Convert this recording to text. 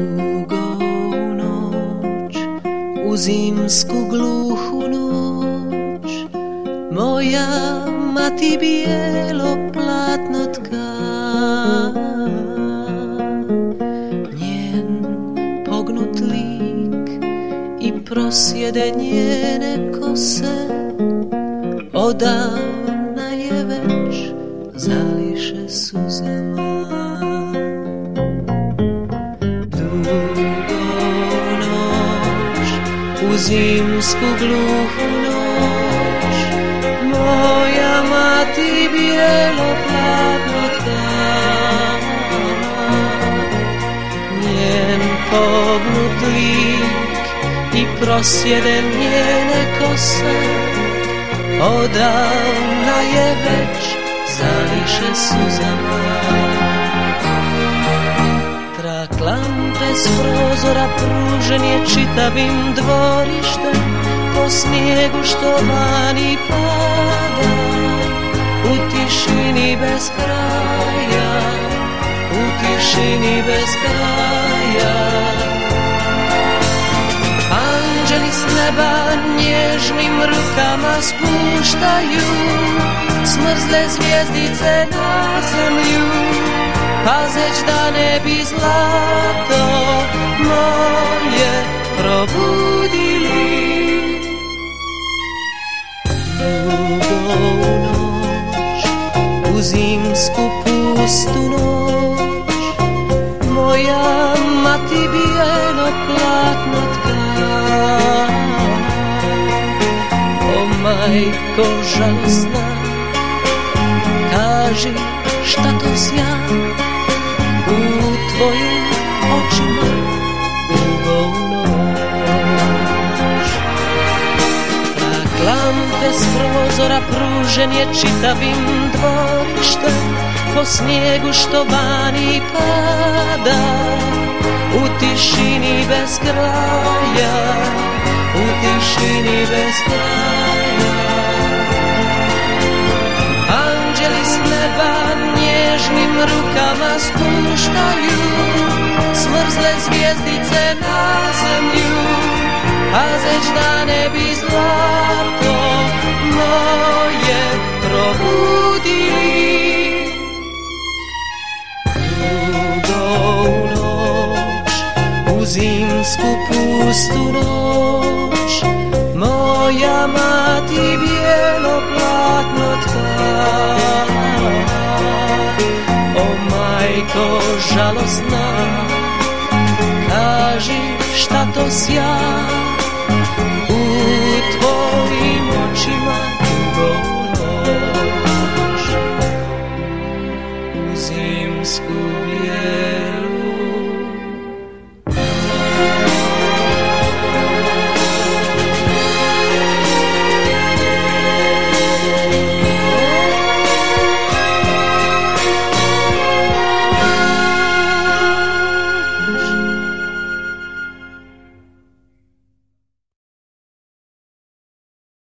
Dugou noć, u zimsku gluhu noć, moja mati bijelo platno tka. Njen pognut lik i prosjede njene kose odavna je već zališe suzama. U zimsku gluhu noć, moja mati bijelo platno tka. Njen pognut lik i prosjede njene kose odavna je već zališe suzama. Trak lampe s prozora pružen je čitavim dvorištem, po snijegu što vani pada, u tišini bez kraja, u tišini bez kraja. Anđeli s neba nježnim rukama spuštaju smrzle zvijezdice na zemlju, pazeć da ne bi zlato moje probudili. Dugou noć, u zimsku pustu noć, moja mati bijelo platno tka. O majko žalosna, kaži šta to sja u tvojim očima dugou noć. Trak lampe s prozora pružen je čitavim dvorištem, po snijegu što vani pada, u tišini bez kraja, u tišini bez kraja. Anđeli s neba nježnim rukama spuštaju smrzle zvijezdice na zemlju, pazeć da ne bi zlato moje probudili. Dugou noć, u zimsku pustu noć, moja mati bijelo platno tka. O majko žalosna, kaži šta to sja u tvojim očima dugou noć, u zimsku